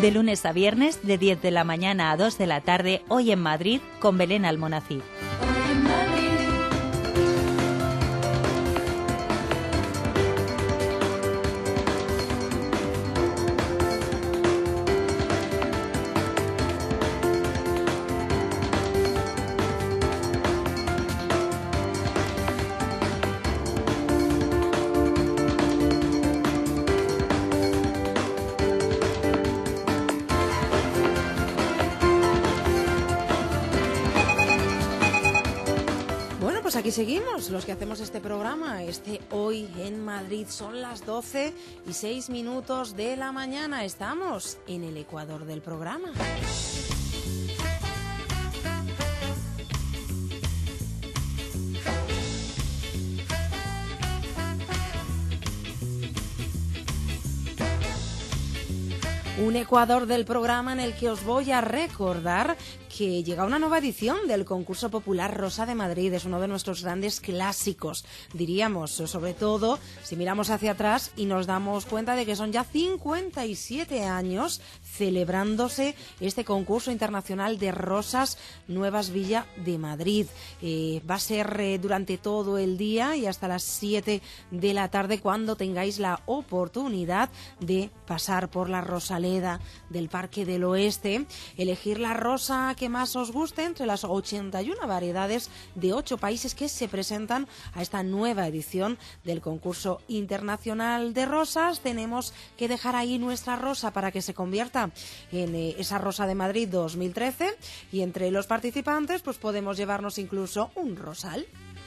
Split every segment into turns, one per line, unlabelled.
De lunes a viernes, de 10 de la mañana a 2 de la tarde, hoy en Madrid, con Belén Almonacid.
Aquí seguimos, los que hacemos este programa, Hoy en Madrid. Son las 12:06 de la mañana. Estamos en el ecuador del programa. Un ecuador del programa en el que os voy a recordar que llega una nueva edición del concurso popular Rosa de Madrid. Es uno de nuestros grandes clásicos, diríamos, sobre todo si miramos hacia atrás y nos damos cuenta de que son ya 57 años celebrándose este concurso internacional de rosas Nuevas Villa de Madrid. Va a ser durante todo el día y hasta las 7 de la tarde cuando tengáis la oportunidad de pasar por la Rosaleda del Parque del Oeste, elegir la rosa que más os guste entre las 81 variedades de 8 países que se presentan a esta nueva edición del concurso internacional de rosas. Tenemos que dejar ahí nuestra rosa para que se convierta en esa Rosa de Madrid 2013 y entre los participantes pues podemos llevarnos incluso un rosal.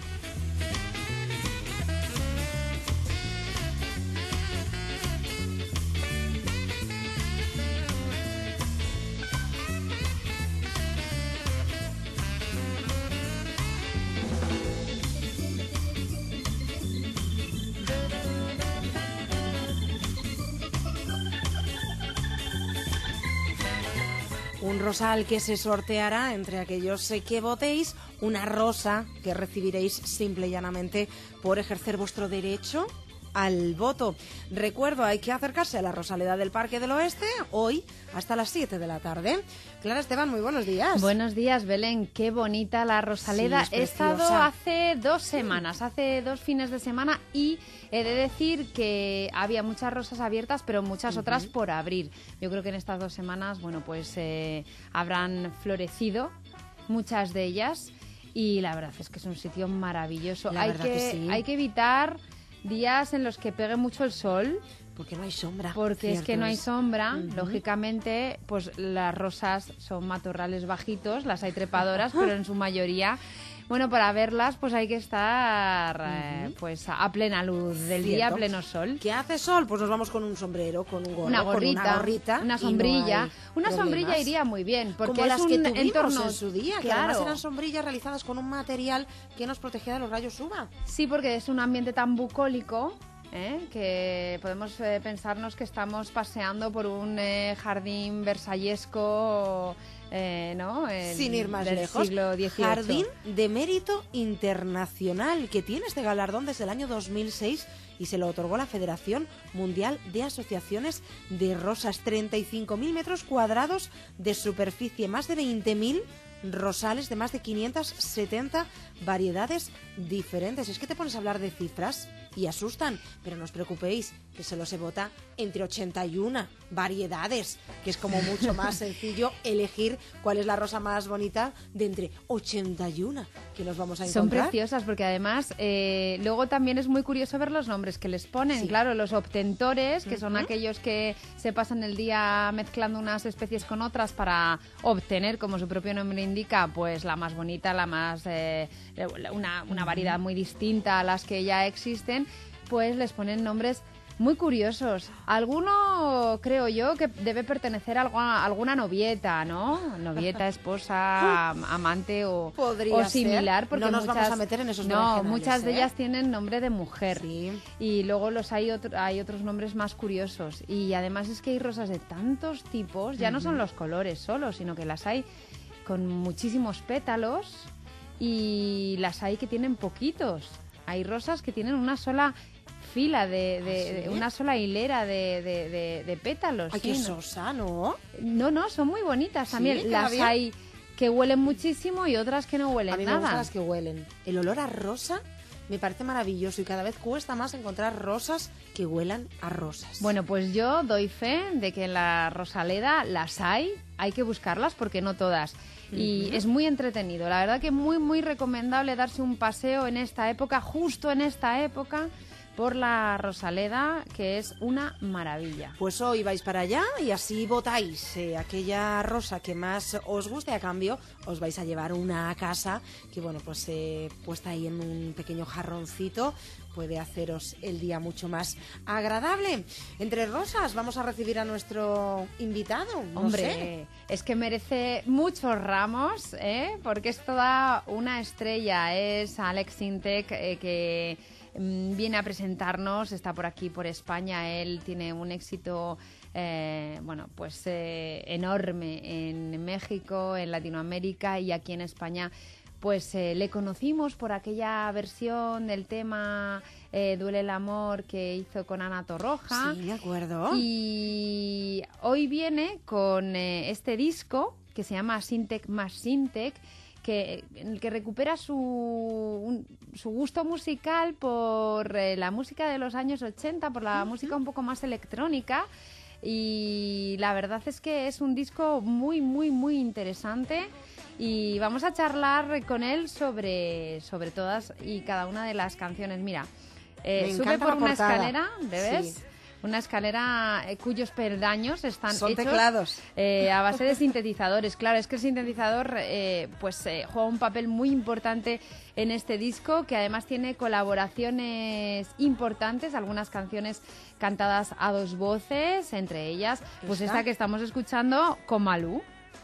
Un rosal que se sorteará entre aquellos que votéis, una rosa que recibiréis simple y llanamente por ejercer vuestro derecho al voto. Recuerdo, hay que acercarse a la Rosaleda del Parque del Oeste hoy hasta las 7 de la tarde. Clara Esteban, muy buenos días.
Buenos días, Belén. Qué bonita la Rosaleda.
Sí,
he estado hace 2 semanas, hace 2 fines de semana y he de decir que había muchas rosas abiertas, pero muchas otras por abrir. Yo creo que en estas 2 semanas, bueno, pues habrán florecido muchas de ellas y la verdad es que es un sitio maravilloso. Hay que evitar días en los que pegue mucho el sol.
Porque no hay sombra.
Porque es que no hay sombra. Lógicamente, pues las rosas son matorrales bajitos, las hay trepadoras, pero en su mayoría, bueno, para verlas pues hay que estar pues a plena luz del día, a pleno sol.
¿Qué hace sol? Pues nos vamos con un sombrero, con un gorro,
una gorrita,
con una gorrita,
una sombrilla.
No
una sombrilla iría muy bien, porque
como
es
las
un
que tuvimos
entorno
en su día, que además eran sombrillas realizadas con un material que nos protegía de los rayos UVA.
Sí, porque es un ambiente tan bucólico, que podemos pensarnos que estamos paseando por un jardín versallesco, ¿no?
Sin ir más lejos,
siglo XVIII.
Jardín de Mérito Internacional, que tiene este galardón desde el año 2006 y se lo otorgó la Federación Mundial de Asociaciones de Rosas. 35.000 metros cuadrados de superficie, más de 20.000 rosales de más de 570 variedades diferentes. Es que te pones a hablar de cifras y asustan, pero no os preocupéis, que solo se vota entre 81 variedades, que es como mucho más sencillo elegir cuál es la rosa más bonita de entre 81 que nos vamos a encontrar.
Son preciosas porque además luego también es muy curioso ver los nombres que les ponen. Sí. Claro, los obtentores, que son aquellos que se pasan el día mezclando unas especies con otras para obtener, como su propio nombre indica, pues la más bonita, la más una variedad muy distinta a las que ya existen, pues les ponen nombres muy curiosos. Alguno, creo yo, que debe pertenecer a alguna novieta, ¿no? Novieta, esposa, amante o similar. Porque
no nos vamos a meter en esos
no, muchas de ellas tienen nombre de mujer.
Sí.
Y luego hay otros nombres más curiosos. Y además es que hay rosas de tantos tipos, ya no son los colores solo, sino que las hay con muchísimos pétalos y las hay que tienen poquitos. Hay rosas que tienen una sola fila, de una sola hilera de pétalos.
Ay, qué sosa, ¿no?
No, son muy bonitas también.
Sí,
las hay que huelen muchísimo y otras que no huelen
a mí
nada.
Me gustan las que huelen. El olor a rosa me parece maravilloso y cada vez cuesta más encontrar rosas que huelan a rosas.
Bueno, pues yo doy fe de que en la Rosaleda las hay que buscarlas porque no todas. Y es muy entretenido, la verdad que muy, muy recomendable darse un paseo en esta época, justo en esta época, por la Rosaleda, que es una maravilla.
Pues hoy vais para allá y así votáis aquella rosa que más os guste. A cambio, os vais a llevar una a casa que, bueno, pues puesta ahí en un pequeño jarroncito puede haceros el día mucho más agradable. Entre rosas vamos a recibir a nuestro invitado.
Hombre, es que merece muchos ramos, porque es toda una estrella. Es Alex Sintek, que viene a presentarnos, está por aquí, por España. Él tiene un éxito enorme en México, en Latinoamérica y aquí en España. Pues le conocimos por aquella versión del tema Duele el amor que hizo con Ana Torroja.
Sí, de acuerdo.
Y hoy viene con este disco que se llama Sintek más Sintek, en el que recupera su gusto musical por la música de los años 80, por la música un poco más electrónica. Y la verdad es que es un disco muy, muy, muy interesante. Y vamos a charlar con él sobre todas y cada una de las canciones. Mira, sube por una escalera, ¿ves? Sí. Una escalera cuyos peldaños están
Son
hechos
teclados.
A base de sintetizadores. Claro, es que el sintetizador juega un papel muy importante en este disco, que además tiene colaboraciones importantes, algunas canciones cantadas a dos voces, entre ellas pues esta que estamos escuchando con Malú.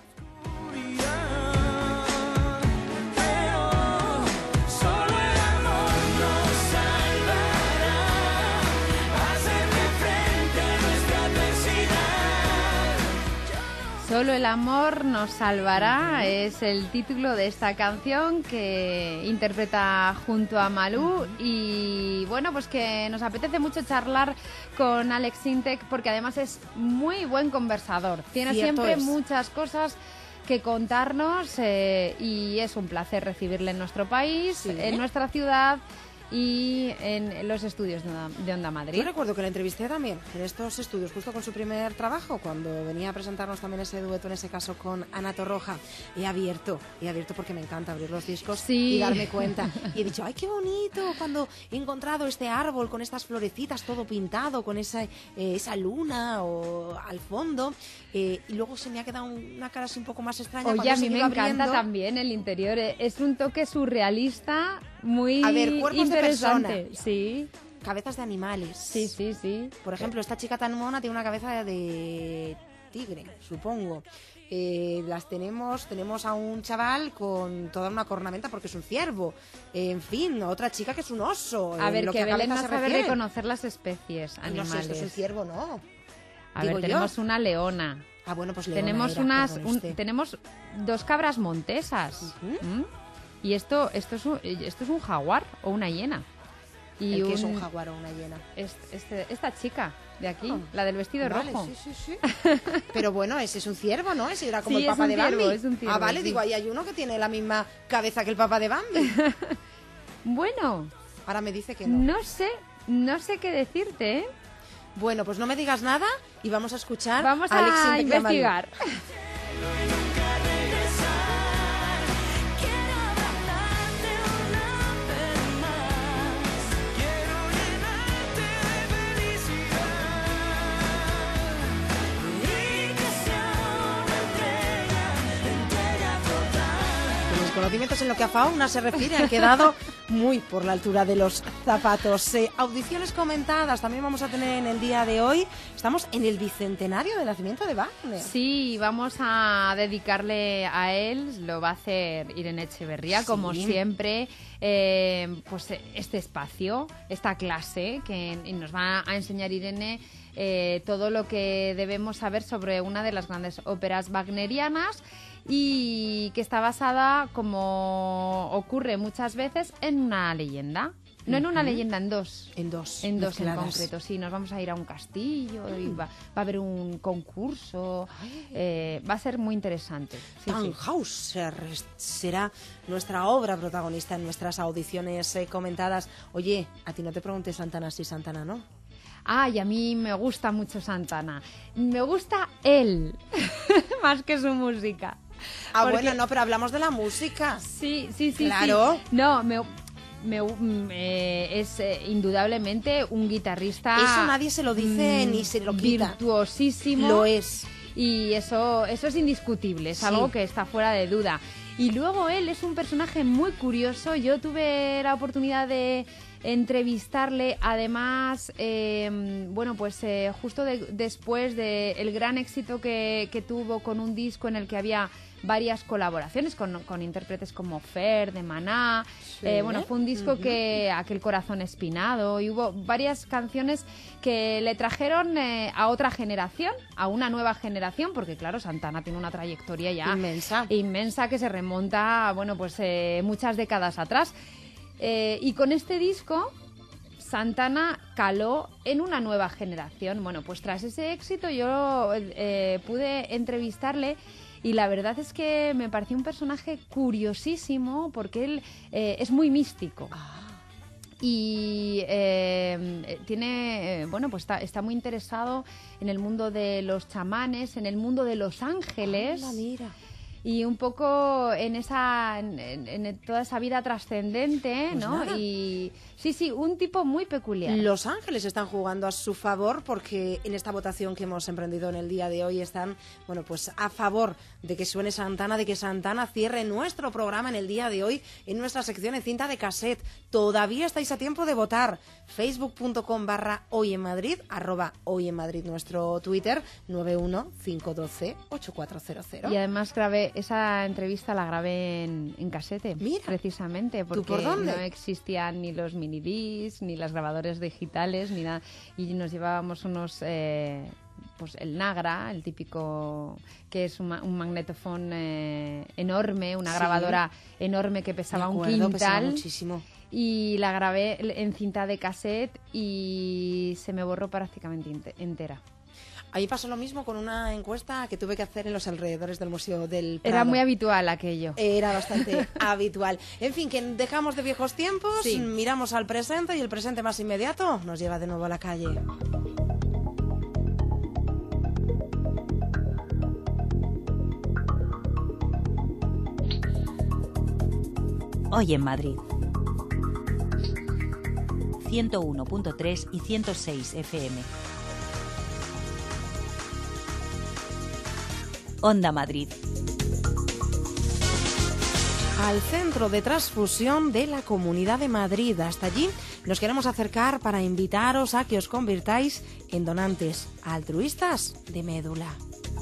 Solo el amor nos salvará, es el título de esta canción que interpreta junto a Malú. Y bueno, pues que nos apetece mucho charlar con Alex Sintek porque además es muy buen conversador. Tiene siempre muchas cosas que contarnos y es un placer recibirle en nuestro país, en nuestra ciudad y en los estudios de Onda Madrid.
Yo recuerdo que la entrevisté también en estos estudios, justo con su primer trabajo, cuando venía a presentarnos también ese dueto, en ese caso con Ana Torroja. He abierto porque me encanta abrir los discos y darme cuenta. Y he dicho, ¡ay, qué bonito! Cuando he encontrado este árbol con estas florecitas, todo pintado, con esa luna al fondo. Y luego se me ha quedado una cara así un poco más extraña.
Oye, a mí me encanta también el interior. Es un toque surrealista muy interesante.
Personas,
sí.
Cabezas de animales.
Sí.
Por ejemplo, esta chica tan mona tiene una cabeza de tigre, supongo. Las tenemos a un chaval con toda una cornamenta porque es un ciervo. En fin, otra chica que es un oso.
A ver, que Belén no sabe reconocer las especies animales.
No sé, esto es un ciervo, ¿no?
A ver, tenemos una leona.
Ah, bueno, pues
leona tenemos dos cabras montesas. Y esto es un jaguar o una hiena.
¿El qué es un jaguar o una hiena?
Esta chica de aquí, la del vestido rojo.
Sí. Pero bueno, ese es un ciervo, ¿no? Ese era como el papá de Bambi.
Es un ciervo,
vale, digo, ahí hay uno que tiene la misma cabeza que el papá de Bambi.
Bueno.
Ahora me dice que no.
No sé qué decirte, ¿eh?
Bueno, pues no me digas nada y vamos a escuchar
a Alex investigar.
Conocimientos en lo que a fauna se refiere han quedado muy por la altura de los zapatos. Audiciones comentadas también vamos a tener en el día de hoy. Estamos en el bicentenario del nacimiento de Wagner.
Sí, vamos a dedicarle a él, lo va a hacer Irene Echeverría, como siempre, pues este espacio, esta clase que nos va a enseñar Irene todo lo que debemos saber sobre una de las grandes óperas wagnerianas y que está basada, como ocurre muchas veces, en una leyenda. No en una leyenda, en dos.
En dos.
En dos en
mezcladas.
concreto, sí. Nos vamos a ir a un castillo y va a haber un concurso. Va a ser muy interesante. Sí, sí.
Tannhäuser será nuestra obra protagonista en nuestras audiciones comentadas. Oye, a ti no te pregunté Santana sí, Santana no.
Ay, a mí me gusta mucho Santana. Me gusta él, más que su música.
Ah,
Porque-
bueno, no, pero hablamos de la música.
Sí.
Claro.
Sí. No, es indudablemente un guitarrista.
Eso nadie se lo dice ni se lo quita.
Virtuosísimo.
Lo es.
Y eso es indiscutible, es
Sí.
algo que está fuera de duda. Y luego él es un personaje muy curioso. Yo tuve la oportunidad de entrevistarle, además, justo después del gran éxito que tuvo con un disco en el que había varias colaboraciones con intérpretes como Fer, de Maná.
Sí.
Fue un disco que Aquel corazón espinado, y hubo varias canciones que le trajeron a otra generación, a una nueva generación, porque claro, Santana tiene una trayectoria ya inmensa que se remonta, muchas décadas atrás. Y con este disco Santana caló en una nueva generación. Bueno, pues tras ese éxito yo pude entrevistarle y la verdad es que me pareció un personaje curiosísimo porque él es muy místico. Y está muy interesado en el mundo de los chamanes, en el mundo de los ángeles.
Mira.
Y un poco en toda esa vida trascendente,
Pues
¿no?
nada.
Y sí, un tipo muy peculiar.
Los Ángeles están jugando a su favor porque en esta votación que hemos emprendido en el día de hoy están, a favor de que suene Santana, de que Santana cierre nuestro programa en el día de hoy en nuestra sección en cinta de cassette. Todavía estáis a tiempo de votar. Facebook.com/hoyenmadrid, @hoyenmadrid nuestro Twitter, 915128400.
Y además esa entrevista la grabé en casete,
Mira.
precisamente, porque
por dónde?
no existían ni los minidiscs, ni las grabadoras digitales, ni nada. Y nos llevábamos unos... el Nagra, el típico, que es un magnetofón enorme, una
Sí.
grabadora enorme que pesaba
De
un
acuerdo, pesaba
quintal.
muchísimo.
Y la grabé en cinta de cassette y se me borró prácticamente entera.
A mí pasó lo mismo con una encuesta que tuve que hacer en los alrededores del Museo del Prado.
Era muy habitual aquello.
Era bastante habitual. En fin, que dejamos de viejos tiempos,
Sí.
miramos al presente y el presente más inmediato nos lleva de nuevo a la calle.
Hoy en Madrid. 101.3 y 106 FM. Onda Madrid.
Al Centro de Transfusión de la Comunidad de Madrid. Hasta allí nos queremos acercar para invitaros a que os convirtáis en donantes altruistas de médula.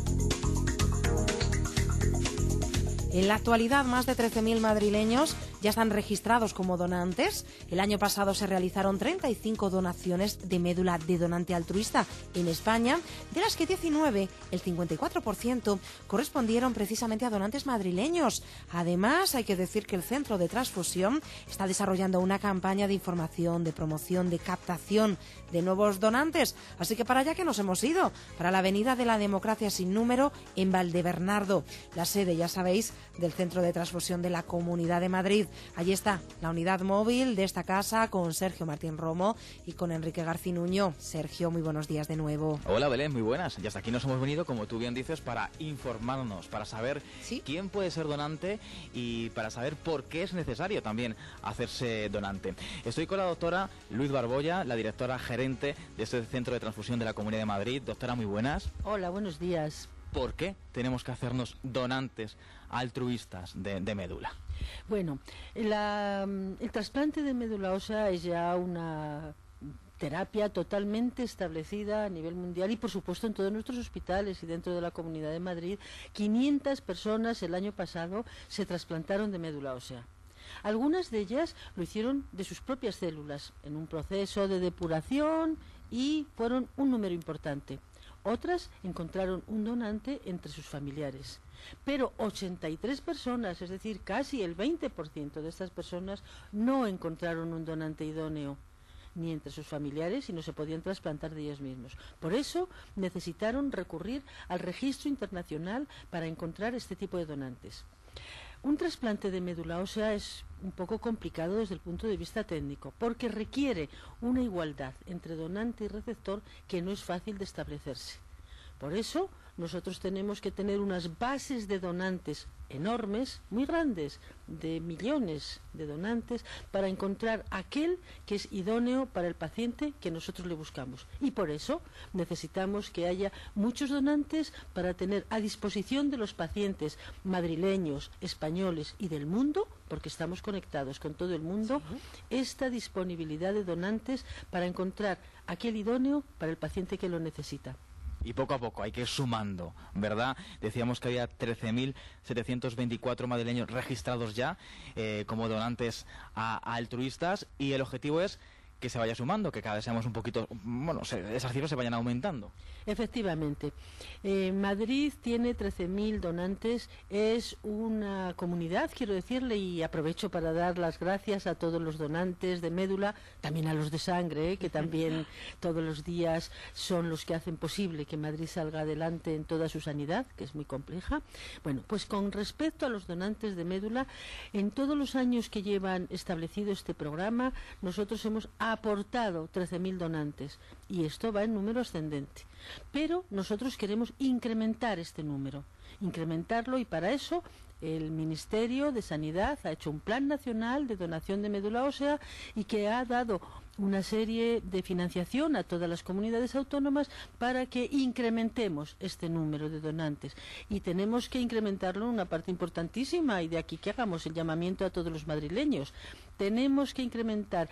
En la actualidad, más de 13.000 madrileños ya están registrados como donantes. El año pasado se realizaron 35 donaciones de médula de donante altruista en España, de las que 19, el 54%, correspondieron precisamente a donantes madrileños. Además, hay que decir que el Centro de Transfusión está desarrollando una campaña de información, de promoción, de captación de nuevos donantes. Así que para allá que nos hemos ido, para la Avenida de la Democracia sin número en Valdebernardo, la sede, ya sabéis, del Centro de Transfusión de la Comunidad de Madrid. Allí está la unidad móvil de esta casa con Sergio Martín Romo y con Enrique Garcinuño. Sergio, muy buenos días de nuevo.
Hola Belén, muy buenas. Y hasta aquí nos hemos venido, como tú bien dices, para informarnos, para saber quién puede ser donante y para saber por qué es necesario también hacerse donante. Estoy con la doctora Luz Barbolla, la directora gerente de este Centro de Transfusión de la Comunidad de Madrid. Doctora, muy buenas.
Hola, buenos días.
¿Por qué tenemos que hacernos donantes altruistas de médula?
Bueno, el trasplante de médula ósea es ya una terapia totalmente establecida a nivel mundial y, por supuesto, en todos nuestros hospitales y dentro de la Comunidad de Madrid. 500 personas el año pasado se trasplantaron de médula ósea. Algunas de ellas lo hicieron de sus propias células, en un proceso de depuración, y fueron un número importante. Otras encontraron un donante entre sus familiares. Pero 83 personas, es decir, casi el 20% de estas personas, no encontraron un donante idóneo ni entre sus familiares y no se podían trasplantar de ellos mismos. Por eso necesitaron recurrir al registro internacional para encontrar este tipo de donantes. Un trasplante de médula ósea es un poco complicado desde el punto de vista técnico, porque requiere una igualdad entre donante y receptor que no es fácil de establecerse. Por eso nosotros tenemos que tener unas bases de donantes enormes, muy grandes, de millones de donantes, para encontrar aquel que es idóneo para el paciente que nosotros le buscamos. Y por eso necesitamos que haya muchos donantes para tener a disposición de los pacientes madrileños, españoles y del mundo, porque estamos conectados con todo el mundo, esta disponibilidad de donantes para encontrar aquel idóneo para el paciente que lo necesita.
Y poco a poco hay que ir sumando, ¿verdad? Decíamos que había 13.724 madrileños registrados ya como donantes altruistas, y el objetivo es que se vaya sumando, que cada vez seamos un poquito, bueno, esas cifras se vayan aumentando.
Efectivamente. Madrid tiene 13.000 donantes, es una comunidad, quiero decirle, y aprovecho para dar las gracias a todos los donantes de médula, también a los de sangre, que también todos los días son los que hacen posible que Madrid salga adelante en toda su sanidad, que es muy compleja. Bueno, pues con respecto a los donantes de médula, en todos los años que llevan establecido este programa, nosotros hemos aportado 13.000 donantes, y esto va en número ascendente. Pero nosotros queremos incrementar este número, incrementarlo, y para eso el Ministerio de Sanidad ha hecho un plan nacional de donación de médula ósea y que ha dado una serie de financiación a todas las comunidades autónomas para que incrementemos este número de donantes, y tenemos que incrementarlo en una parte importantísima, y de aquí que hagamos el llamamiento a todos los madrileños. Tenemos que incrementar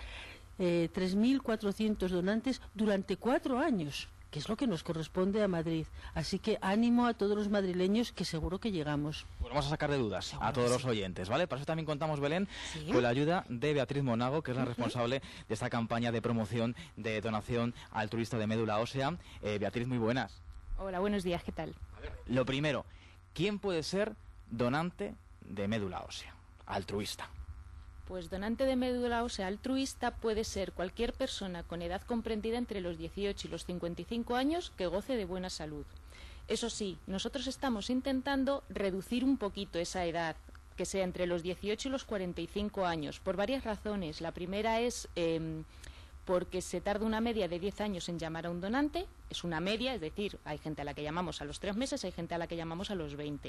3.400 donantes durante 4 años, que es lo que nos corresponde a Madrid. Así que ánimo a todos los madrileños, que seguro que llegamos.
Pues vamos a sacar de dudas a todos los oyentes, ¿vale? Para eso también contamos, Belén, con la ayuda de Beatriz Monago, que es la responsable de esta campaña de promoción de donación altruista de médula ósea. Beatriz, muy buenas.
Hola, buenos días, ¿qué tal?
A ver, lo primero, ¿quién puede ser donante de médula ósea altruista?
Pues donante de médula ósea altruista puede ser cualquier persona con edad comprendida entre los 18 y los 55 años que goce de buena salud. Eso sí, nosotros estamos intentando reducir un poquito esa edad, que sea entre los 18 y los 45 años, por varias razones. La primera es porque se tarda una media de 10 años en llamar a un donante. Es una media, es decir, hay gente a la que llamamos a los 3 meses, hay gente a la que llamamos a los 20.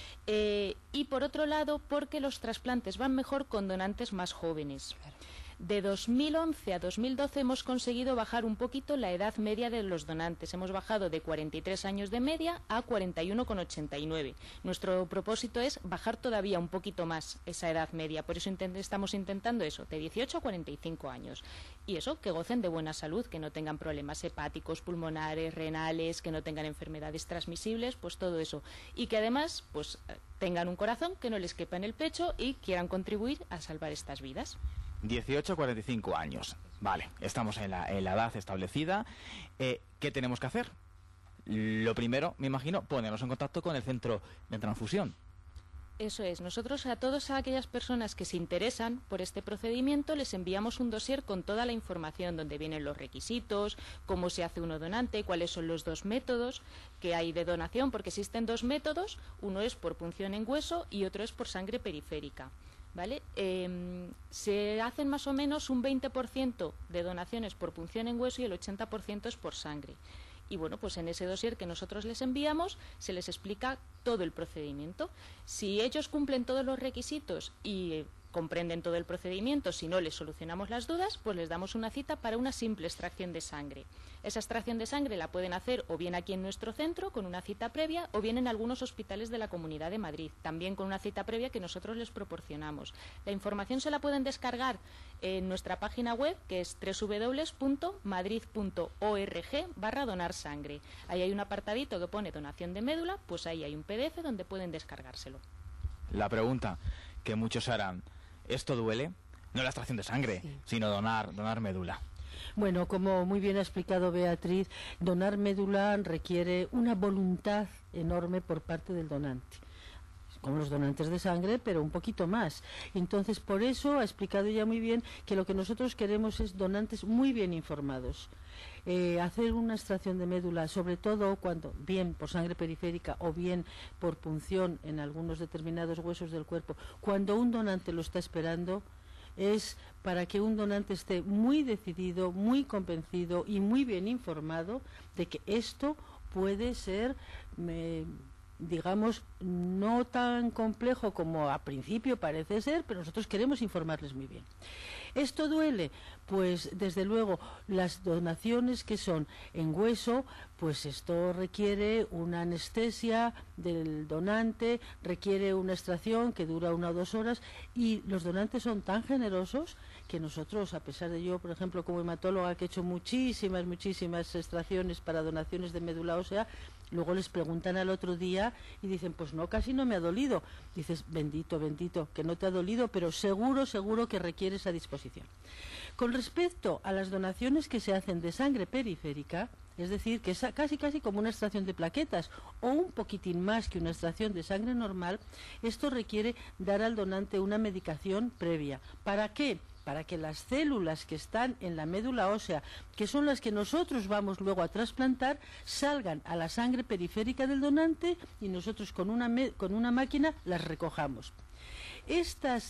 Y por otro lado, porque los trasplantes van mejor con donantes más jóvenes. Claro. De 2011 a 2012 hemos conseguido bajar un poquito la edad media de los donantes. Hemos bajado de 43 años de media a 41,89. Nuestro propósito es bajar todavía un poquito más esa edad media. Por eso estamos intentando eso, de 18 a 45 años. Y eso, que gocen de buena salud, que no tengan problemas hepáticos, pulmonares, renales, que no tengan enfermedades transmisibles, pues todo eso. Y que además, pues tengan un corazón que no les quepa en el pecho y quieran contribuir a salvar estas vidas.
18 a 45 años. Vale, estamos en la edad establecida. ¿Qué tenemos que hacer? Lo primero, me imagino, ponernos en contacto con el centro de transfusión.
Eso es. Nosotros a todas aquellas personas que se interesan por este procedimiento les enviamos un dossier con toda la información, donde vienen los requisitos, cómo se hace uno donante, cuáles son los 2 métodos que hay de donación, porque existen 2 métodos, uno es por punción en hueso y otro es por sangre periférica. ¿Vale? Se hacen más o menos un 20% de donaciones por punción en hueso y el 80% es por sangre. Y bueno, pues en ese dossier que nosotros les enviamos se les explica todo el procedimiento. Si ellos cumplen todos los requisitos y comprenden todo el procedimiento, si no les solucionamos las dudas, pues les damos una cita para una simple extracción de sangre. Esa extracción de sangre la pueden hacer o bien aquí en nuestro centro con una cita previa, o bien en algunos hospitales de la Comunidad de Madrid, también con una cita previa que nosotros les proporcionamos. La información se la pueden descargar en nuestra página web, que es www.madrid.org/donarsangre. Ahí hay un apartadito que pone donación de médula, pues ahí hay un PDF donde pueden descargárselo.
La pregunta que muchos harán: ¿esto duele? No la extracción de sangre, sino donar médula.
Bueno, como muy bien ha explicado Beatriz, donar médula requiere una voluntad enorme por parte del donante, como los donantes de sangre, pero un poquito más. Entonces, por eso ha explicado ya muy bien que lo que nosotros queremos es donantes muy bien informados. Hacer una extracción de médula, sobre todo cuando, bien por sangre periférica o bien por punción en algunos determinados huesos del cuerpo, cuando un donante lo está esperando, es para que un donante esté muy decidido, muy convencido y muy bien informado de que esto puede ser, digamos, no tan complejo como a principio parece ser, pero nosotros queremos informarles muy bien. ¿Esto duele? Pues desde luego las donaciones que son en hueso, pues esto requiere una anestesia del donante, requiere una extracción que dura 1 o 2 horas, y los donantes son tan generosos que nosotros, a pesar de yo, por ejemplo, como hematóloga, que he hecho muchísimas extracciones para donaciones de médula ósea, luego les preguntan al otro día y dicen, pues no, casi no me ha dolido. Dices, bendito, que no te ha dolido, pero seguro que requiere esa disposición. Con respecto a las donaciones que se hacen de sangre periférica, es decir, que es casi como una extracción de plaquetas o un poquitín más que una extracción de sangre normal, esto requiere dar al donante una medicación previa. ¿Para qué? Para que las células que están en la médula ósea, que son las que nosotros vamos luego a trasplantar, salgan a la sangre periférica del donante y nosotros con una máquina las recojamos. Estos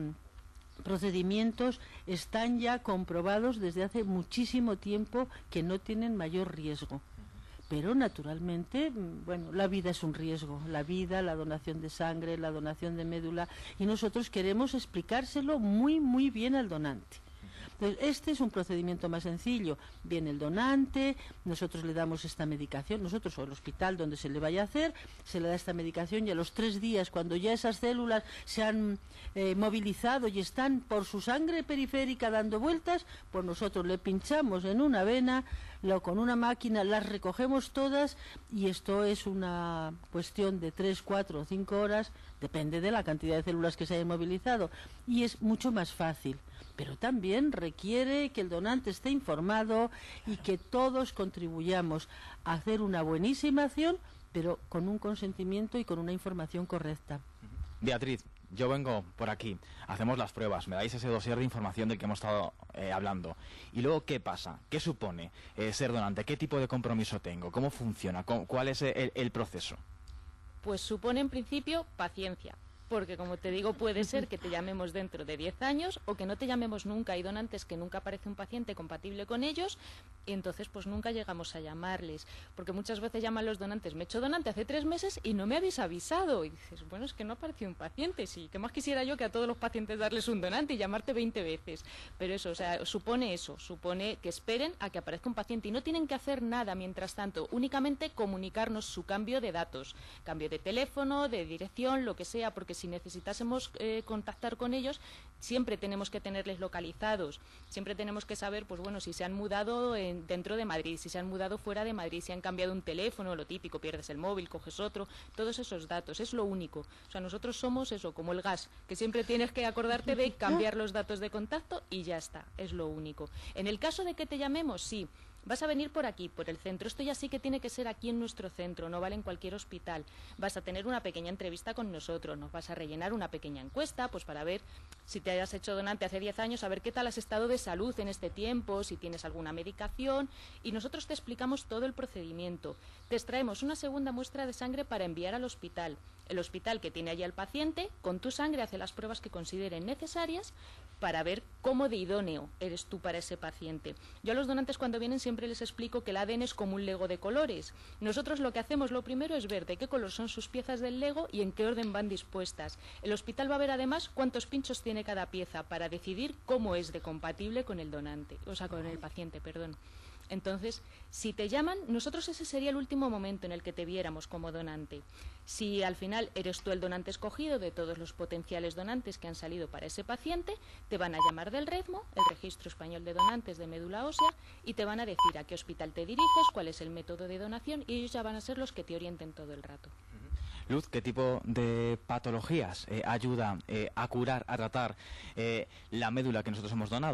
procedimientos están ya comprobados desde hace muchísimo tiempo que no tienen mayor riesgo. Pero naturalmente, bueno, la vida es un riesgo, la vida, la donación de sangre, la donación de médula, y nosotros queremos explicárselo muy bien al donante. Entonces, este es un procedimiento más sencillo. Viene el donante, nosotros le damos esta medicación, nosotros o el hospital donde se le vaya a hacer, se le da esta medicación y a los 3 días, cuando ya esas células se han movilizado y están por su sangre periférica dando vueltas, pues nosotros le pinchamos en una vena, con una máquina las recogemos todas, y esto es una cuestión de 3, 4 o 5 horas, depende de la cantidad de células que se hayan movilizado, y es mucho más fácil. Pero también requiere que el donante esté informado y que todos contribuyamos a hacer una buenísima acción, pero con un consentimiento y con una información correcta.
Beatriz, yo vengo por aquí, hacemos las pruebas, me dais ese dossier de información del que hemos estado hablando. Y luego, ¿qué pasa? ¿Qué supone ser donante? ¿Qué tipo de compromiso tengo? ¿Cómo funciona? ¿Cuál es el proceso?
Pues supone en principio paciencia. Porque, como te digo, puede ser que te llamemos dentro de 10 años o que no te llamemos nunca. Hay donantes que nunca aparece un paciente compatible con ellos y entonces pues nunca llegamos a llamarles. Porque muchas veces llaman los donantes, me he hecho donante hace 3 meses y no me habéis avisado. Y dices, bueno, es que no apareció un paciente. Sí, ¿qué más quisiera yo que a todos los pacientes darles un donante y llamarte 20 veces? Pero eso, o sea, supone que esperen a que aparezca un paciente y no tienen que hacer nada mientras tanto, únicamente comunicarnos su cambio de datos, cambio de teléfono, de dirección, lo que sea, porque si necesitásemos contactar con ellos, siempre tenemos que tenerles localizados, siempre tenemos que saber, pues bueno, si se han mudado dentro de Madrid, si se han mudado fuera de Madrid, si han cambiado un teléfono, lo típico, pierdes el móvil, coges otro, todos esos datos, es lo único. O sea, nosotros somos eso, como el gas, que siempre tienes que acordarte de cambiar los datos de contacto y ya está, es lo único. En el caso de que te llamemos, sí, vas a venir por aquí, por el centro. Esto ya sí que tiene que ser aquí en nuestro centro, no vale en cualquier hospital. Vas a tener una pequeña entrevista con nosotros, nos vas a rellenar una pequeña encuesta, pues para ver si te hayas hecho donante hace 10 años, a ver qué tal has estado de salud en este tiempo, si tienes alguna medicación, y nosotros te explicamos todo el procedimiento. Te extraemos una segunda muestra de sangre para enviar al hospital. El hospital que tiene allí al paciente, con tu sangre hace las pruebas que consideren necesarias para ver cómo de idóneo eres tú para ese paciente. Yo a los donantes cuando vienen siempre les explico que el ADN es como un Lego de colores. Nosotros lo que hacemos lo primero es ver de qué color son sus piezas del Lego y en qué orden van dispuestas. El hospital va a ver además cuántos pinchos tiene cada pieza para decidir cómo es de compatible con el donante, o sea, con el paciente, perdón. Entonces, si te llaman, nosotros ese sería el último momento en el que te viéramos como donante. Si al final eres tú el donante escogido de todos los potenciales donantes que han salido para ese paciente, te van a llamar del REDMO, el Registro Español de Donantes de Médula Ósea, y te van a decir a qué hospital te diriges, cuál es el método de donación, y ellos ya van a ser los que te orienten todo el rato.
Luz, ¿qué tipo de patologías ayuda a curar, a tratar la médula que nosotros hemos donado?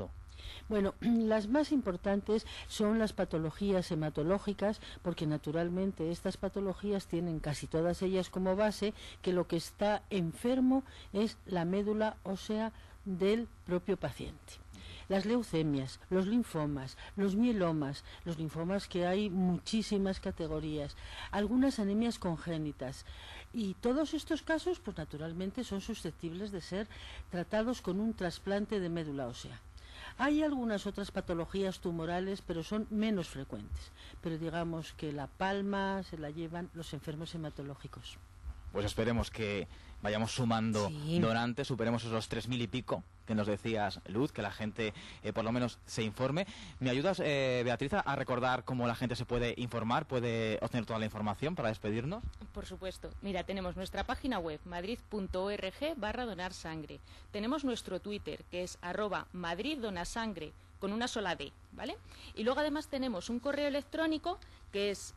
Bueno, las más importantes son las patologías hematológicas, porque naturalmente estas patologías tienen casi todas ellas como base que lo que está enfermo es la médula ósea del propio paciente. Las leucemias, los linfomas, los mielomas, los linfomas que hay muchísimas categorías, algunas anemias congénitas, y todos estos casos pues naturalmente son susceptibles de ser tratados con un trasplante de médula ósea. Hay algunas otras patologías tumorales, pero son menos frecuentes, pero digamos que la palma se la llevan los enfermos hematológicos.
Pues esperemos que vayamos sumando donantes, superemos esos 3.000 y pico que nos decías, Luz, que la gente por lo menos se informe. ¿Me ayudas, Beatriz, a recordar cómo la gente se puede informar, puede obtener toda la información para despedirnos?
Por supuesto. Mira, tenemos nuestra página web, madrid.org/donarsangre. Tenemos nuestro Twitter, que es @madriddonasangre, con una sola D, ¿vale? Y luego además tenemos un correo electrónico que es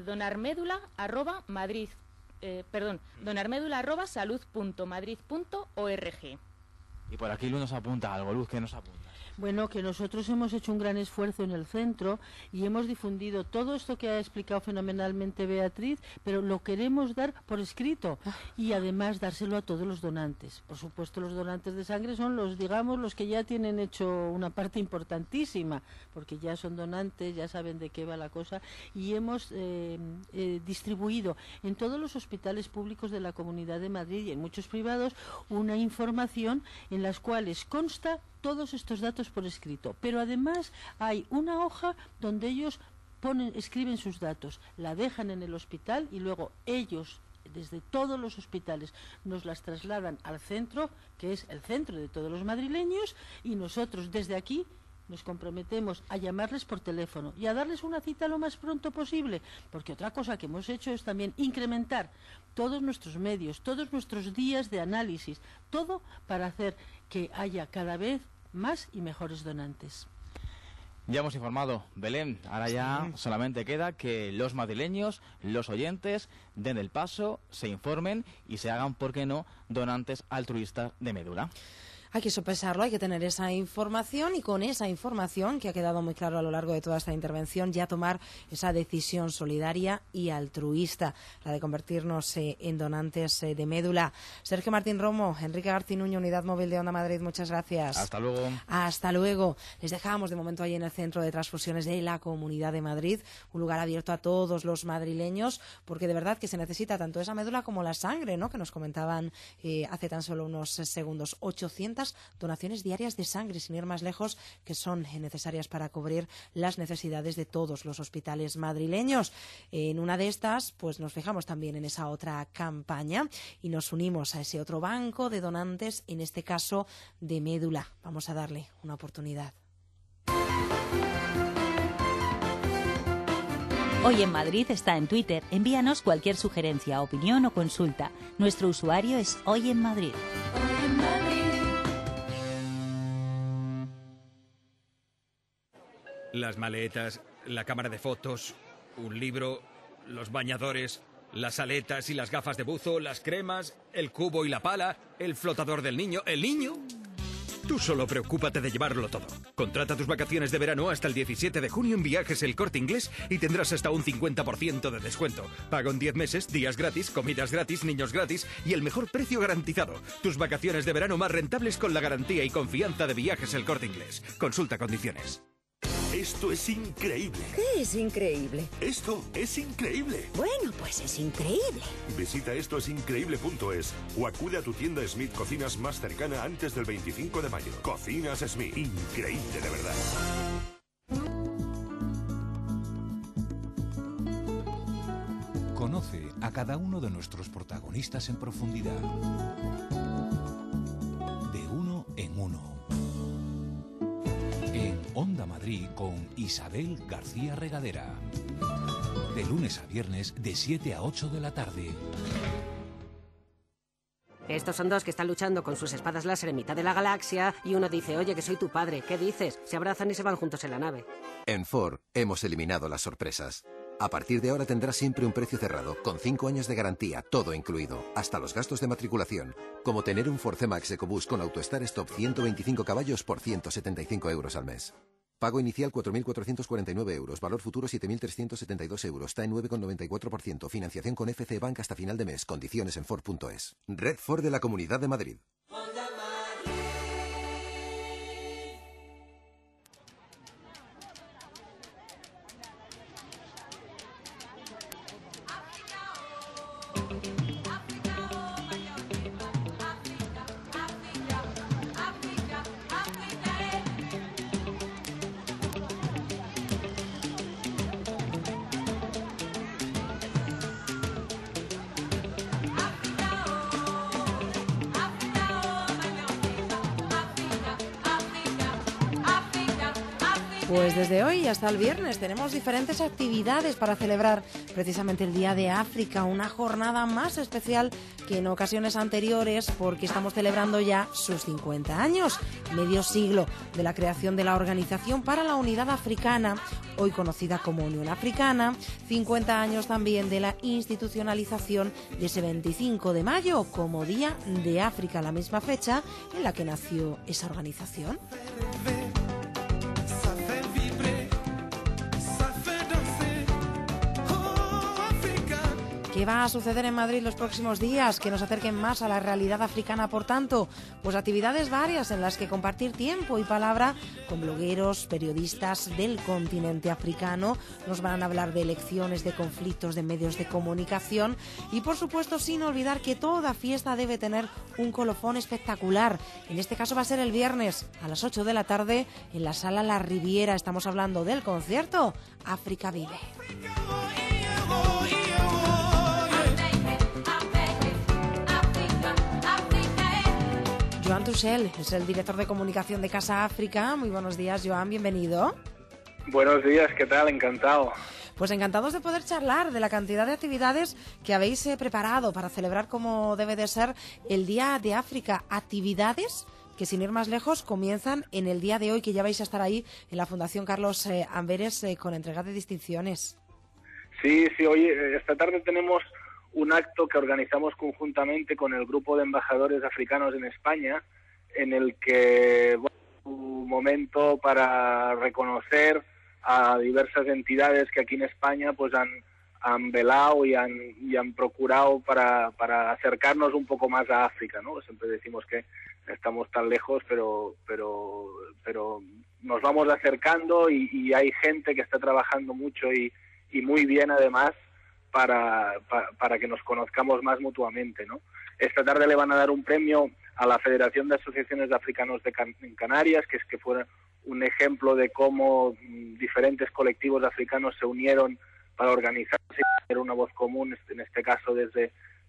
donarmédula@salud.madrid.org.
Y por aquí Luz nos apunta algo. Luz, ¿qué nos apunta?
Bueno, que nosotros hemos hecho un gran esfuerzo en el centro y hemos difundido todo esto que ha explicado fenomenalmente Beatriz, pero lo queremos dar por escrito y además dárselo a todos los donantes. Por supuesto, los donantes de sangre son los que ya tienen hecho una parte importantísima, porque ya son donantes, ya saben de qué va la cosa, y hemos distribuido en todos los hospitales públicos de la Comunidad de Madrid y en muchos privados una información en las cuales consta todos estos datos por escrito, pero además hay una hoja donde ellos escriben sus datos, la dejan en el hospital y luego ellos desde todos los hospitales nos las trasladan al centro, que es el centro de todos los madrileños, y nosotros desde aquí nos comprometemos a llamarles por teléfono y a darles una cita lo más pronto posible, porque otra cosa que hemos hecho es también incrementar todos nuestros medios, todos nuestros días de análisis, todo para hacer que haya cada vez más y mejores donantes.
Ya hemos informado, Belén, ahora ya solamente queda que los madrileños, los oyentes, den el paso, se informen y se hagan, ¿por qué no?, donantes altruistas de médula.
Hay que sopesarlo, hay que tener esa información y con esa información, que ha quedado muy claro a lo largo de toda esta intervención, ya tomar esa decisión solidaria y altruista, la de convertirnos en donantes de médula. Sergio Martín Romo, Enrique Garcinuño, Unidad Móvil de Onda Madrid, muchas gracias.
Hasta luego.
Hasta luego. Les dejamos de momento ahí en el Centro de Transfusiones de la Comunidad de Madrid, un lugar abierto a todos los madrileños, porque de verdad que se necesita tanto esa médula como la sangre, ¿no?, que nos comentaban hace tan solo unos segundos. 800 donaciones diarias de sangre, sin ir más lejos, que son necesarias para cubrir las necesidades de todos los hospitales madrileños. En una de estas, pues nos fijamos también en esa otra campaña y nos unimos a ese otro banco de donantes, en este caso de médula. Vamos a darle una oportunidad.
Hoy en Madrid está en Twitter. Envíanos cualquier sugerencia, opinión o consulta. Nuestro usuario es Hoy en Madrid. Hoy en Madrid.
Las maletas, la cámara de fotos, un libro, los bañadores, las aletas y las gafas de buzo, las cremas, el cubo y la pala, el flotador del niño. ¿El niño? Tú solo preocúpate de llevarlo todo. Contrata tus vacaciones de verano hasta el 17 de junio en Viajes El Corte Inglés y tendrás hasta un 50% de descuento. Pago en 10 meses, días gratis, comidas gratis, niños gratis y el mejor precio garantizado. Tus vacaciones de verano más rentables con la garantía y confianza de Viajes El Corte Inglés. Consulta condiciones.
Esto es increíble.
¿Qué es increíble?
Esto es increíble.
Bueno, pues es increíble.
Visita estoesincreíble.es o acude a tu tienda Smith Cocinas más cercana antes del 25 de mayo. Cocinas Smith. Increíble de verdad.
Conoce a cada uno de nuestros protagonistas en profundidad. De uno en uno. En Onda Madrid con Isabel García Regadera. De lunes a viernes de 7 a 8 de la tarde.
Estos son dos que están luchando con sus espadas láser en mitad de la galaxia y uno dice, oye, que soy tu padre. ¿Qué dices? Se abrazan y se van juntos en la nave.
En Ford hemos eliminado las sorpresas. A partir de ahora tendrás siempre un precio cerrado, con 5 años de garantía, todo incluido, hasta los gastos de matriculación, como tener un Ford C-Max EcoBoost con AutoStar Stop 125 caballos por 175 euros al mes. Pago inicial 4.449 euros, valor futuro 7.372 euros, TAE 9,94%, financiación con FC Bank hasta final de mes, condiciones en Ford.es. Red Ford de la Comunidad de Madrid.
Pues desde hoy hasta el viernes tenemos diferentes actividades para celebrar precisamente el Día de África, una jornada más especial que en ocasiones anteriores porque estamos celebrando ya sus 50 años, medio siglo de la creación de la Organización para la Unidad Africana, hoy conocida como Unión Africana, 50 años también de la institucionalización de ese 25 de mayo como Día de África, la misma fecha en la que nació esa organización. ¿Qué va a suceder en Madrid los próximos días que nos acerquen más a la realidad africana? Por tanto, pues actividades varias en las que compartir tiempo y palabra con blogueros, periodistas del continente africano. Nos van a hablar de elecciones, de conflictos, de medios de comunicación y, por supuesto, sin olvidar que toda fiesta debe tener un colofón espectacular. En este caso va a ser el viernes a las 8 de la tarde en la Sala La Riviera. Estamos hablando del concierto África Vive. Joan Tuchel es el director de comunicación de Casa África. Muy buenos días, Joan, bienvenido.
Buenos días, ¿qué tal? Encantado.
Pues encantados de poder charlar de la cantidad de actividades que habéis preparado para celebrar como debe de ser el Día de África. Actividades que, sin ir más lejos, comienzan en el día de hoy, que ya vais a estar ahí en la Fundación Carlos Amberes con entrega de distinciones. Sí, hoy esta tarde tenemos un acto que organizamos conjuntamente con el grupo de embajadores africanos en España, en el que un momento para reconocer a diversas entidades que aquí en España pues han velado y han procurado para acercarnos un poco más a África, ¿no? Siempre decimos que estamos tan lejos, pero nos vamos acercando y hay gente que está trabajando mucho y muy bien además para que nos conozcamos más mutuamente, ¿no? Esta tarde le van a dar un premio a la Federación de Asociaciones de Africanos en Canarias, que fue un ejemplo de cómo diferentes colectivos africanos se unieron para organizarse y tener una voz común, en este caso desde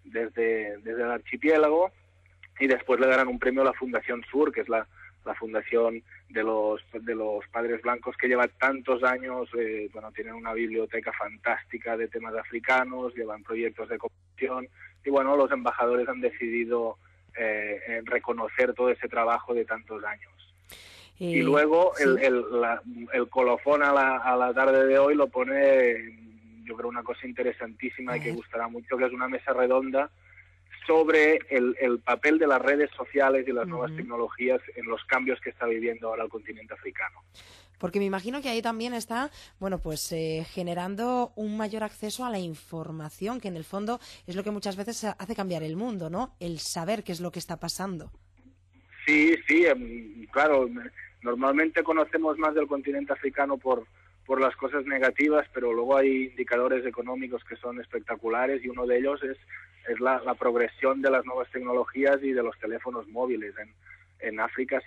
el archipiélago, y después le darán un premio a la Fundación Sur, que es la fundación de los padres blancos que lleva tantos años, tienen una biblioteca fantástica de temas africanos, llevan proyectos de cooperación y los embajadores han decidido reconocer todo ese trabajo de tantos años. Y luego ¿sí? el colofón a la tarde de hoy lo pone, yo creo, una cosa interesantísima y que gustará mucho, que es una mesa redonda sobre el papel de las redes sociales y las nuevas tecnologías en los cambios que está viviendo ahora el continente africano. Porque me imagino que ahí también está, generando un mayor acceso a la información, que en el fondo es lo que muchas veces hace cambiar el mundo, ¿no? El saber qué es lo que está pasando. Sí, claro. Normalmente conocemos más del continente africano por las cosas negativas, pero luego hay indicadores económicos que son espectaculares y uno de ellos es la progresión de las nuevas tecnologías y de los teléfonos móviles. En África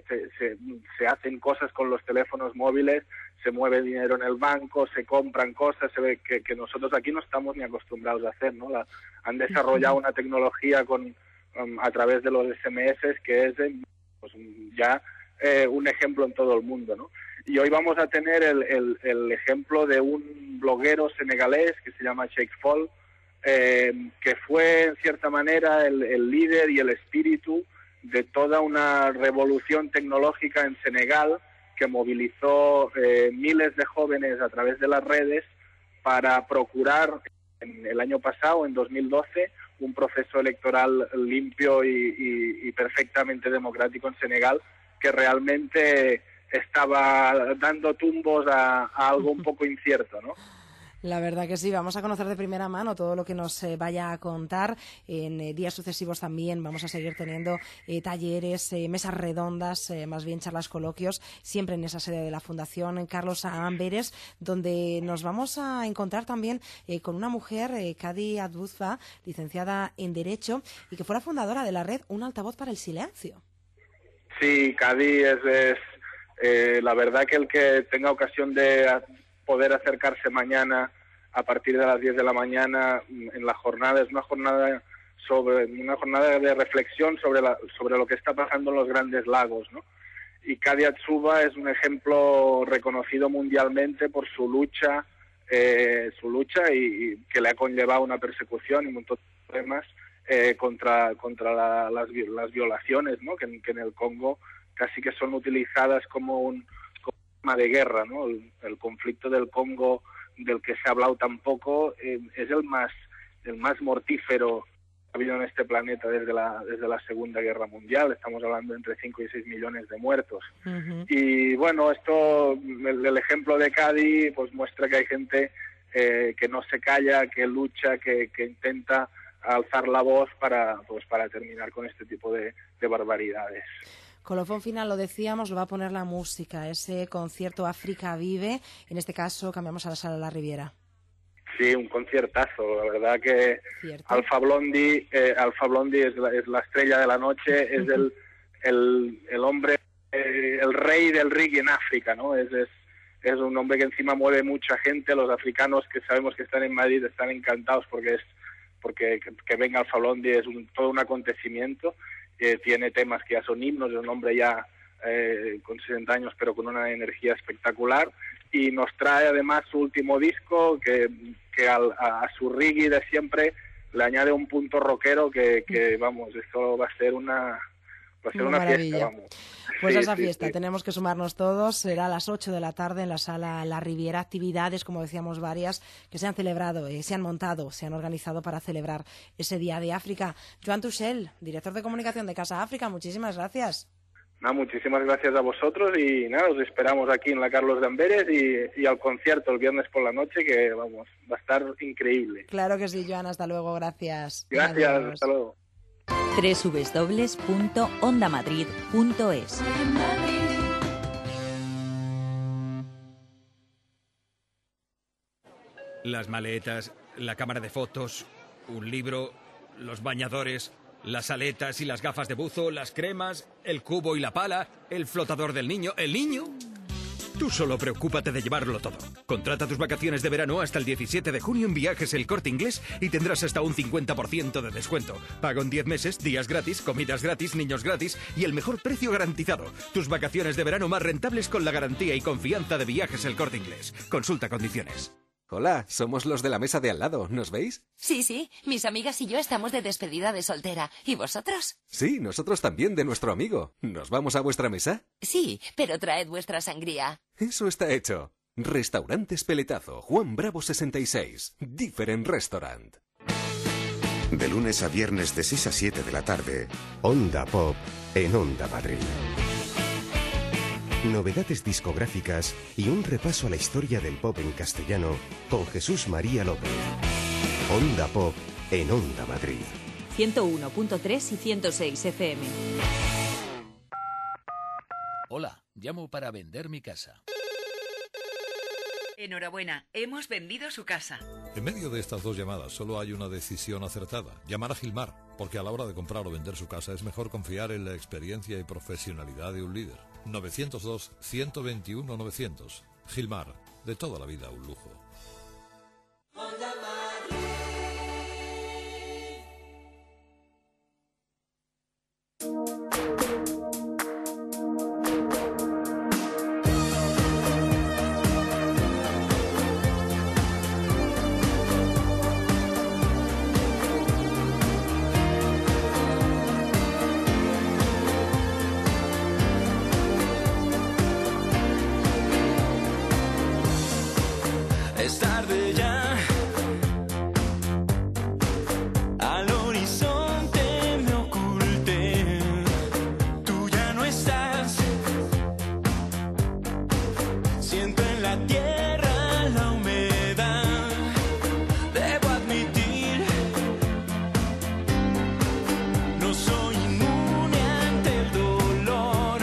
se hacen cosas con los teléfonos móviles, se mueve dinero en el banco, se compran cosas, se ve que nosotros aquí no estamos ni acostumbrados a hacer, ¿no? Han desarrollado una tecnología a través de los SMS que es un ejemplo en todo el mundo, ¿no? Y hoy vamos a tener el ejemplo de un bloguero senegalés que se llama Cheikh Fall, que fue en cierta manera el líder y el espíritu de toda una revolución tecnológica en Senegal que movilizó miles de jóvenes a través de las redes
para procurar el año pasado, en 2012, un proceso electoral limpio y perfectamente democrático en Senegal, que realmente estaba dando tumbos a algo un poco incierto, ¿no?
La verdad que sí, vamos a conocer de primera mano todo lo que nos vaya a contar. En días sucesivos también vamos a seguir teniendo talleres, mesas redondas, más bien charlas, coloquios, siempre en esa sede de la Fundación Carlos Amberes, donde nos vamos a encontrar también con una mujer, Cadi Adbuzfa, licenciada en Derecho, y que fue la fundadora de la red Un Altavoz para el Silencio.
Sí, Cadi es la verdad que el que tenga ocasión de poder acercarse mañana a partir de las 10 de la mañana en la jornada, es una jornada de reflexión sobre lo que está pasando en los Grandes Lagos, ¿no? Y Cadi Adbuzfa es un ejemplo reconocido mundialmente por su lucha y que le ha conllevado una persecución y un montón de problemas contra las violaciones, ¿no? que en el Congo casi que son utilizadas como arma de guerra, ¿no? El conflicto del Congo, del que se ha hablado tan poco, es el más mortífero que ha habido en este planeta desde la Segunda Guerra Mundial. Estamos hablando de entre 5 y 6 millones de muertos. Uh-huh. Y bueno, el ejemplo de Cadi pues muestra que hay gente que no se calla, que lucha, que intenta alzar la voz para terminar con este tipo de barbaridades.
Colofón final, lo decíamos, lo va a poner la música, ese concierto África Vive. En este caso cambiamos a la Sala La Riviera.
Sí, un conciertazo. La verdad que Alpha Blondy es la estrella de la noche, es el hombre, el rey del reggae en África, ¿no? Es un hombre que encima mueve mucha gente. Los africanos que sabemos que están en Madrid están encantados porque que venga Alpha Blondy es todo un acontecimiento. Tiene temas que ya son himnos, es un hombre ya con 60 años pero con una energía espectacular, y nos trae además su último disco que a su reggae de siempre le añade un punto rockero que vamos, esto va a ser una fiesta, vamos.
Pues sí, esa fiesta tenemos que sumarnos todos. Será a las 8 de la tarde en la Sala La Riviera. Actividades, como decíamos, varias que se han celebrado, se han montado, se han organizado para celebrar ese Día de África. Joan Tuchel, director de comunicación de Casa África, muchísimas gracias.
Muchísimas gracias a vosotros y os esperamos aquí en la Carlos de Amberes y al concierto el viernes por la noche, que vamos, va a estar increíble.
Claro que sí, Joan, hasta luego, gracias.
Gracias,
adiós.
Hasta luego.
www.ondamadrid.es.
Las maletas, la cámara de fotos, un libro, los bañadores, las aletas y las gafas de buzo, las cremas, el cubo y la pala, el flotador del niño. ¿El niño? Tú solo preocúpate de llevarlo todo. Contrata tus vacaciones de verano hasta el 17 de junio en Viajes El Corte Inglés y tendrás hasta un 50% de descuento. Pago en 10 meses, días gratis, comidas gratis, niños gratis y el mejor precio garantizado. Tus vacaciones de verano más rentables con la garantía y confianza de Viajes El Corte Inglés. Consulta condiciones.
Hola, somos los de la mesa de al lado, ¿nos veis?
Sí, mis amigas y yo estamos de despedida de soltera. ¿Y vosotros?
Sí, nosotros también, de nuestro amigo. ¿Nos vamos a vuestra mesa?
Sí, pero traed vuestra sangría.
Eso está hecho. Restaurantes Peletazo, Juan Bravo 66. Different Restaurant.
De lunes a viernes de 6 a 7 de la tarde, Onda Pop en Onda Madrid. Novedades discográficas y un repaso a la historia del pop en castellano con Jesús María López. Onda Pop en Onda Madrid.
101.3 y 106 FM.
Hola, llamo para vender mi casa.
Enhorabuena, hemos vendido su casa.
En medio de estas dos llamadas solo hay una decisión acertada: llamar a Gilmar, porque a la hora de comprar o vender su casa es mejor confiar en la experiencia y profesionalidad de un líder. 902-121-900. Gilmar, de toda la vida un lujo.
estrella. Al horizonte me oculté, tú ya no estás. Siento en la tierra la humedad, debo admitir, no soy inmune ante el dolor.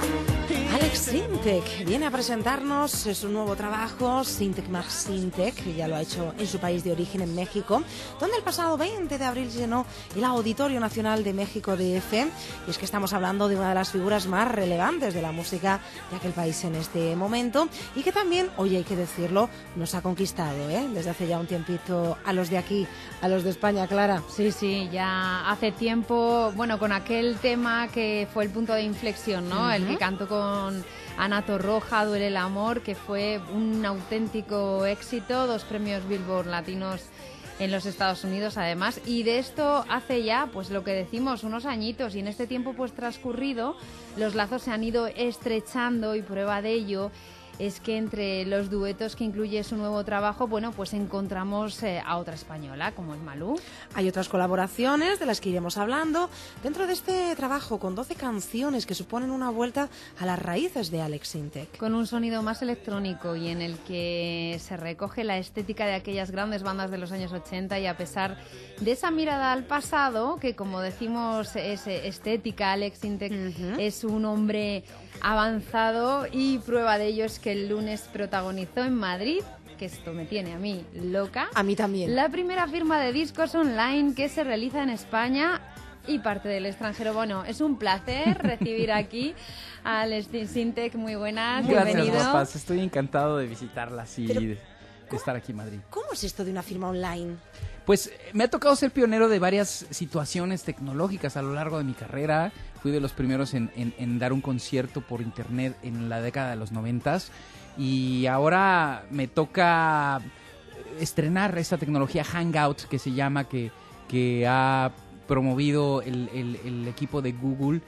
Alex Sintek viene a presentarnos su nuevo trabajo, Sintek más Sintek, que ya lo ha hecho en su país de origen, en México, donde el pasado 20 de abril llenó el Auditorio Nacional de México DF. Y es que estamos hablando de una de las figuras más relevantes de la música de aquel país en este momento, y que también, hoy hay que decirlo, nos ha conquistado, desde hace ya un tiempito a los de aquí, a los de España, Clara.
Sí, ya hace tiempo, bueno, con aquel tema que fue el punto de inflexión, ¿no? El que cantó con Ana Torroja, Duele el amor, que fue un auténtico éxito, 2 premios Billboard latinos en los Estados Unidos además, y de esto hace ya, pues lo que decimos, unos añitos, y en este tiempo pues transcurrido los lazos se han ido estrechando, y prueba de ello es que entre los duetos que incluye su nuevo trabajo, bueno, pues encontramos a otra española, como es Malú.
Hay otras colaboraciones de las que iremos hablando dentro de este trabajo, con 12 canciones que suponen una vuelta a las raíces de Alex Sintek.
Con un sonido más electrónico y en el que se recoge la estética de aquellas grandes bandas de los años 80, y a pesar de esa mirada al pasado, que como decimos es estética, Alex Sintek es un hombre avanzado, y prueba de ello es que el lunes protagonizó en Madrid, que esto me tiene a mí loca.
A mí también.
La primera firma de discos online que se realiza en España y parte del extranjero. Bueno, es un placer recibir aquí a Alex Sintek. Muy buenas, bienvenido.
Gracias, guapas. Estoy encantado de visitarlas y de estar aquí en Madrid.
¿Cómo es esto de una firma online?
Pues me ha tocado ser pionero de varias situaciones tecnológicas a lo largo de mi carrera. Fui de los primeros en dar un concierto por internet en la década de los 90s, y ahora me toca estrenar esta tecnología Hangout, que se llama, que ha promovido el equipo de Google,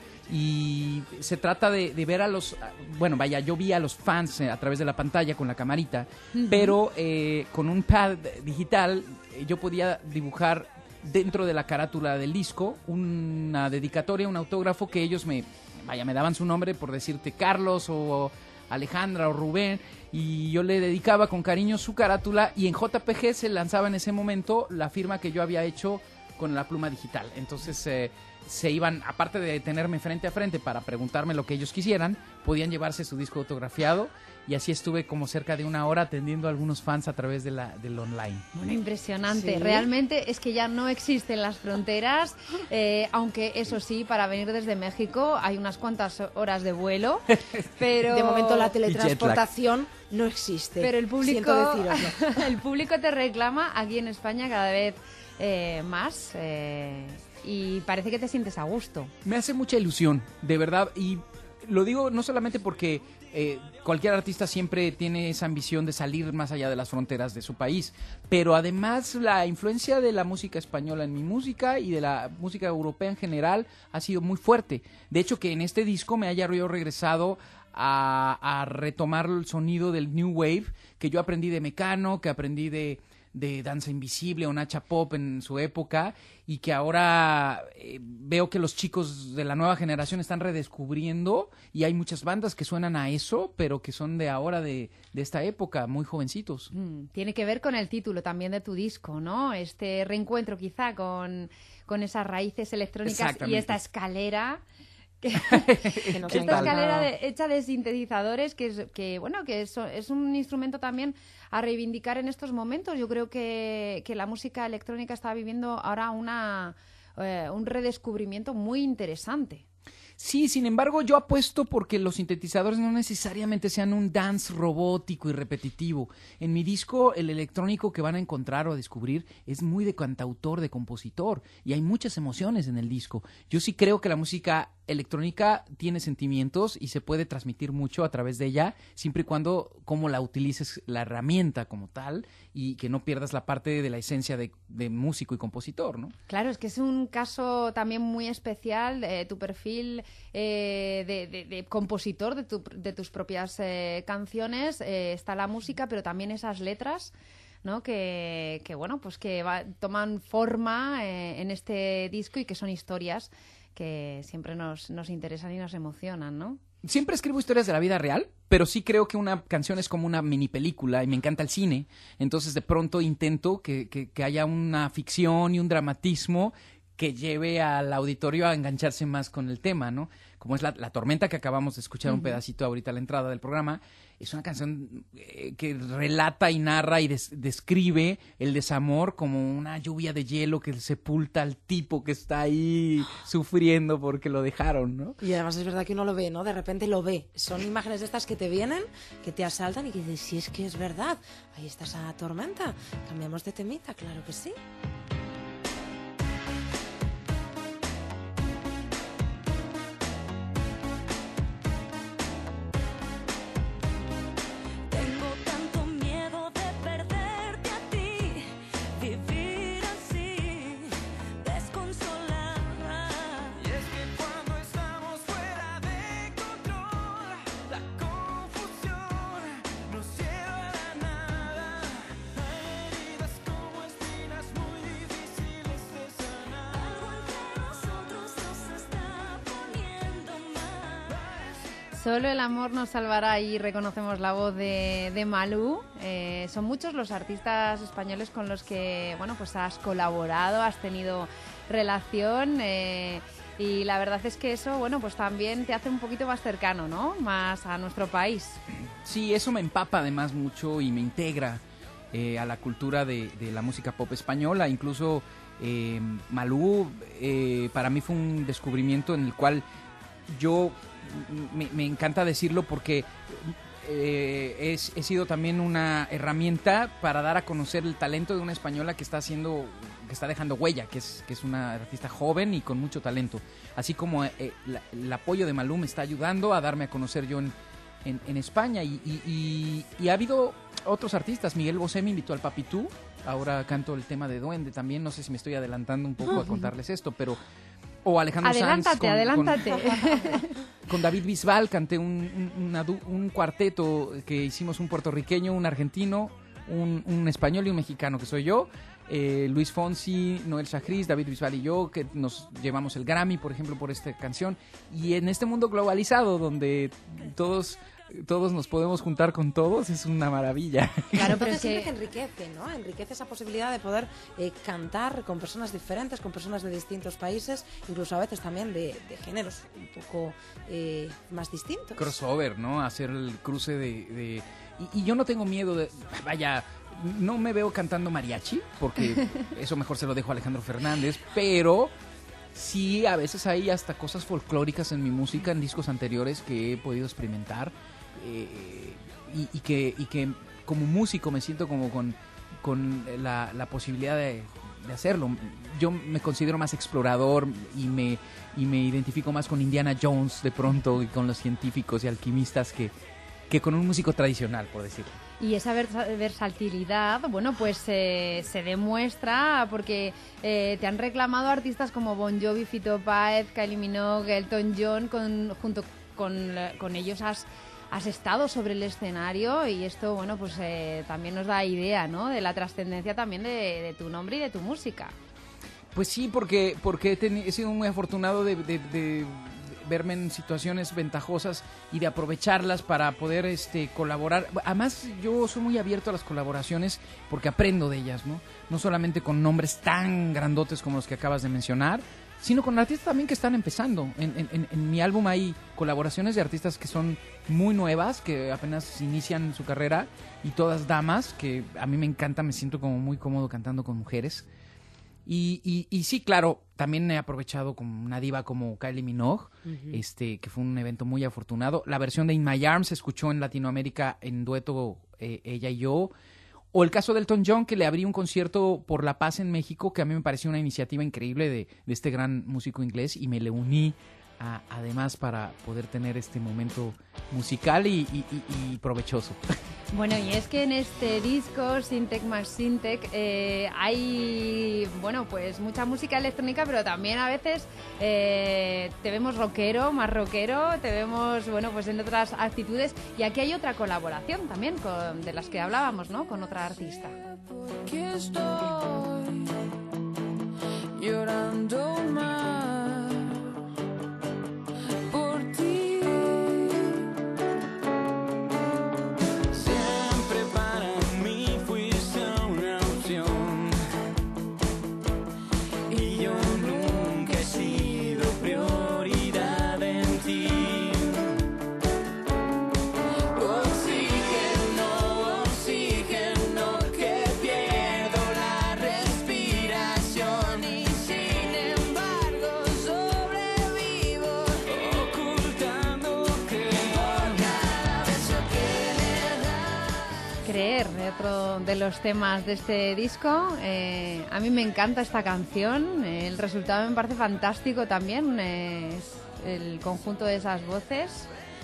y se trata de ver a los, bueno, vaya, yo vi a los fans a través de la pantalla con la camarita, pero con un pad digital yo podía dibujar dentro de la carátula del disco una dedicatoria, un autógrafo, que ellos me daban su nombre, por decirte Carlos o Alejandra o Rubén, y yo le dedicaba con cariño su carátula, y en JPG se lanzaba en ese momento la firma que yo había hecho con la pluma digital. Entonces se iban, aparte de tenerme frente a frente para preguntarme lo que ellos quisieran, podían llevarse su disco autografiado, y así estuve como cerca de 1 hora atendiendo a algunos fans a través del online.
Bueno, impresionante.
¿Sí?
Realmente es que ya no existen las fronteras, aunque eso sí, para venir desde México hay unas cuantas horas de vuelo, pero
de momento la teletransportación no existe.
Pero el público,
siento deciroslo.
El público te reclama aquí en España cada vez más, y parece que te sientes a gusto.
Me hace mucha ilusión, de verdad, y lo digo no solamente porque cualquier artista siempre tiene esa ambición de salir más allá de las fronteras de su país, pero además la influencia de la música española en mi música y de la música europea en general ha sido muy fuerte. De hecho, que en este disco me haya yo regresado a retomar el sonido del New Wave, que yo aprendí de Mecano, que aprendí de Danza Invisible o Nacha Pop en su época, y que ahora veo que los chicos de la nueva generación están redescubriendo, y hay muchas bandas que suenan a eso, pero que son de ahora, de esta época, muy jovencitos.
Tiene que ver con el título también de tu disco, ¿no? Este reencuentro quizá con esas raíces electrónicas y esta escalera... esta escalera hecha de sintetizadores, que es un instrumento también a reivindicar en estos momentos. Yo creo que la música electrónica está viviendo ahora un redescubrimiento muy interesante.
Sí, sin embargo, yo apuesto porque los sintetizadores no necesariamente sean un dance robótico y repetitivo. En mi disco, el electrónico que van a encontrar o a descubrir es muy de cantautor, de compositor, y hay muchas emociones en el disco. Yo sí creo que la música electrónica tiene sentimientos y se puede transmitir mucho a través de ella, siempre y cuando como la utilices la herramienta como tal, y que no pierdas la parte de la esencia de músico y compositor, ¿no?
Claro, es que es un caso también muy especial, tu perfil de compositor de tus propias canciones, está la música, pero también esas letras ¿no? Que bueno, pues que toman forma en este disco y que son historias que siempre nos interesan y nos emocionan, ¿no?
Siempre escribo historias de la vida real, pero sí creo que una canción es como una mini película y me encanta el cine. Entonces de pronto intento que haya una ficción y un dramatismo que lleve al auditorio a engancharse más con el tema, ¿no? Como es La Tormenta, que acabamos de escuchar un pedacito ahorita a la entrada del programa. Es una canción que relata y narra y describe el desamor como una lluvia de hielo que sepulta al tipo que está ahí sufriendo porque lo dejaron, ¿no?
Y además es verdad que uno lo ve, ¿no? De repente lo ve. Son imágenes de estas que te vienen, que te asaltan y que dices, si es que es verdad. Ahí está esa tormenta. Cambiamos de temita, claro que sí.
Solo el amor nos salvará y reconocemos la voz de Malú. Son muchos los artistas españoles con los que, bueno, pues has colaborado, has tenido relación y la verdad es que eso, bueno, pues también te hace un poquito más cercano, ¿no? Más a nuestro país.
Sí, eso me empapa además mucho y me integra a la cultura de la música pop española. Incluso Malú para mí fue un descubrimiento en el cual yo... Me encanta decirlo porque he sido también una herramienta para dar a conocer el talento de una española que está dejando huella, que es una artista joven y con mucho talento. Así como el apoyo de Malú me está ayudando a darme a conocer yo en España. Y ha habido otros artistas. Miguel Bosé me invitó al Papitú. Ahora canto el tema de Duende también. No sé si me estoy adelantando un poco a contarles esto, pero... O Alejandro Sanz
adelántate.
Con David Bisbal canté un cuarteto que hicimos, un puertorriqueño, un argentino, un español y un mexicano, que soy yo, Luis Fonsi, Noel Chagris, David Bisbal y yo, que nos llevamos el Grammy, por ejemplo, por esta canción. Y en este mundo globalizado, donde todos nos podemos juntar con todos, es una maravilla.
Claro, pero siempre que enriquece, ¿no? Enriquece esa posibilidad de poder cantar con personas diferentes, con personas de distintos países, incluso a veces también de géneros un poco más distintos.
Crossover, ¿no? Hacer el cruce de... Y yo no tengo miedo de... Vaya, no me veo cantando mariachi, porque eso mejor se lo dejo a Alejandro Fernández, pero... Sí, a veces hay hasta cosas folclóricas en mi música, en discos anteriores que he podido experimentar y que como músico me siento como con la posibilidad de hacerlo. Yo me considero más explorador y me identifico más con Indiana Jones de pronto y con los científicos y alquimistas que con un músico tradicional, por decirlo.
Y esa versatilidad, bueno, pues se demuestra porque te han reclamado artistas como Bon Jovi, Fito Páez, Kylie Minogue, Elton John, junto con ellos has estado sobre el escenario y esto, bueno, pues también nos da idea, ¿no? De la trascendencia también de tu nombre y de tu música.
Pues sí, porque he sido muy afortunado de verme en situaciones ventajosas y de aprovecharlas para poder colaborar. Además, yo soy muy abierto a las colaboraciones porque aprendo de ellas, ¿no? No solamente con nombres tan grandotes como los que acabas de mencionar, sino con artistas también que están empezando. En mi álbum hay colaboraciones de artistas que son muy nuevas, que apenas inician su carrera, y todas damas, que a mí me encanta, me siento como muy cómodo cantando con mujeres. Y sí, claro, también he aprovechado con una diva como Kylie Minogue, que fue un evento muy afortunado. La versión de In My Arms se escuchó en Latinoamérica en dueto ella y yo. O el caso de Elton John, que le abrí un concierto por la paz en México, que a mí me pareció una iniciativa increíble de este gran músico inglés, y me le uní además para poder tener este momento musical y provechoso.
Bueno, y es que en este disco, Syntec más Syntec, hay, bueno, pues mucha música electrónica, pero también a veces te vemos rockero, más rockero, te vemos, bueno, pues en otras actitudes. Y aquí hay otra colaboración también, de las que hablábamos, ¿no? Con otra artista.
Aquí estoy llorando más por ti. Siempre para mí fuiste una opción y yo nunca he sido prioridad en ti. Oxígeno, oxígeno, que pierdo la respiración y sin embargo sobrevivo ocultando que por cada beso que le das.
Creer, otro de los temas de este disco. A mí me encanta esta canción, el resultado me parece fantástico también, es el conjunto de esas voces.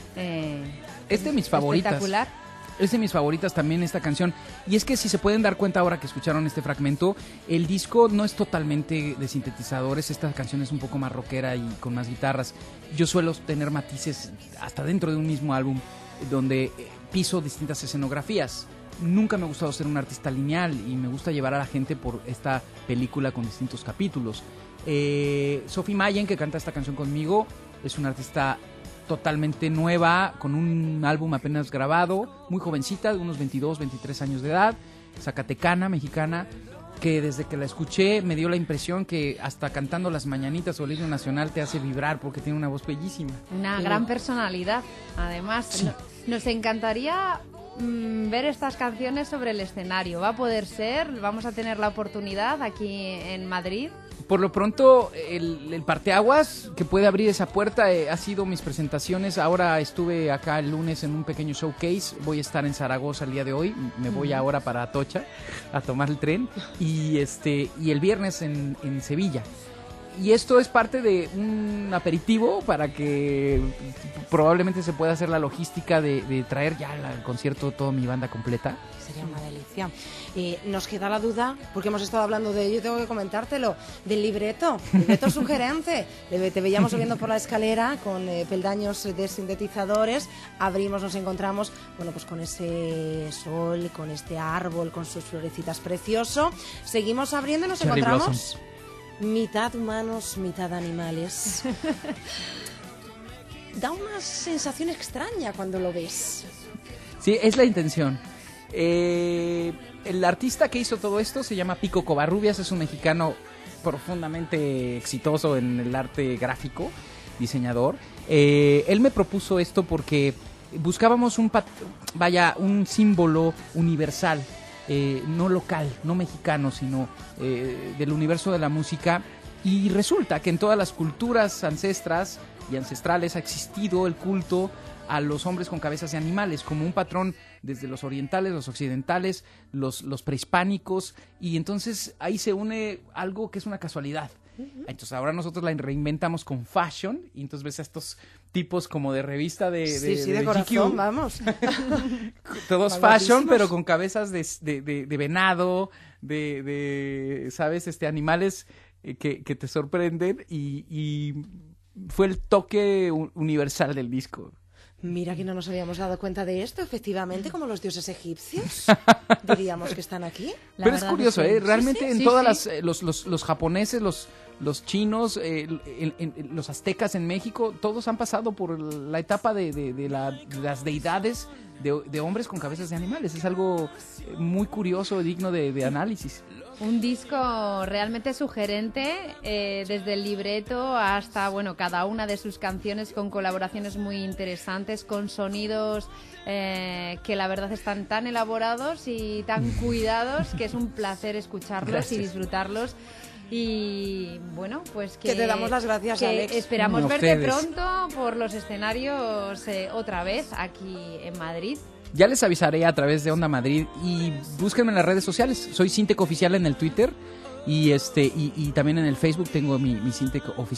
Es de mis favoritas.
Espectacular.
Es de mis favoritas también esta canción. Y es que si se pueden dar cuenta ahora que escucharon este fragmento, el disco no es totalmente de sintetizadores. Esta canción es un poco más rockera y con más guitarras. Yo suelo tener matices hasta dentro de un mismo álbum donde piso distintas escenografías. Nunca me ha gustado ser un artista lineal y me gusta llevar a la gente por esta película con distintos capítulos. Sophie Mayen, que canta esta canción conmigo, es una artista totalmente nueva, con un álbum apenas grabado, muy jovencita, de unos 22, 23 años de edad, zacatecana, mexicana, que desde que la escuché me dio la impresión que hasta cantando las mañanitas o el himno nacional te hace vibrar porque tiene una voz bellísima.
Una gran personalidad, además.
Sí.
Nos encantaría ver estas canciones sobre el escenario. ¿Va a poder ser? ¿Vamos a tener la oportunidad aquí en Madrid?
Por lo pronto, el parteaguas que puede abrir esa puerta ha sido mis presentaciones. Ahora estuve acá el lunes en un pequeño showcase. Voy a estar en Zaragoza el día de hoy. Me voy ahora para Atocha a tomar el tren. Y el viernes en Sevilla. Y esto es parte de un aperitivo para que probablemente se pueda hacer la logística de traer ya al concierto toda mi banda completa.
Sería una delicia. Nos queda la duda, porque hemos estado hablando de ello, tengo que comentártelo, del libreto sugerente. Te veíamos subiendo por la escalera con peldaños de sintetizadores, abrimos, nos encontramos, bueno, pues con ese sol, con este árbol, con sus florecitas precioso. Seguimos abriendo y nos
Cherry
encontramos
Blossoms.
Mitad humanos, mitad animales. Da una sensación extraña cuando lo ves.
Sí, es la intención. El artista que hizo todo esto se llama Pico Covarrubias, es un mexicano profundamente exitoso en el arte gráfico, diseñador. Él me propuso esto porque buscábamos un símbolo universal, no local, no mexicano, sino del universo de la música. Y resulta que en todas las culturas ancestras y ancestrales ha existido el culto a los hombres con cabezas de animales, como un patrón desde los orientales, los occidentales, los prehispánicos, y entonces ahí se une algo que es una casualidad. Entonces ahora nosotros la reinventamos con fashion, y entonces ves a estos tipos como de revista
de corazón,
GQ.
vamos.
Todos fashion, pero con cabezas de venado, ¿sabes? Animales que te sorprenden, y fue el toque universal del disco.
Mira que no nos habíamos dado cuenta de esto, efectivamente, como los dioses egipcios, diríamos que están aquí.
Pero es curioso, realmente en todas los japoneses, los chinos, los aztecas en México, todos han pasado por la etapa de las deidades de hombres con cabezas de animales. Es algo muy curioso, digno de análisis.
Un disco realmente sugerente, desde el libreto hasta, bueno, cada una de sus canciones con colaboraciones muy interesantes, con sonidos que la verdad están tan elaborados y tan cuidados que es un placer escucharlos. Gracias. Y disfrutarlos. Y bueno, pues que
te damos las gracias, Alex.
Esperamos verte pronto por los escenarios otra vez aquí en Madrid.
Ya les avisaré a través de Onda Madrid, y búsquenme en las redes sociales. Soy Syntec Oficial en el Twitter y también en el Facebook tengo mi Syntec Oficial.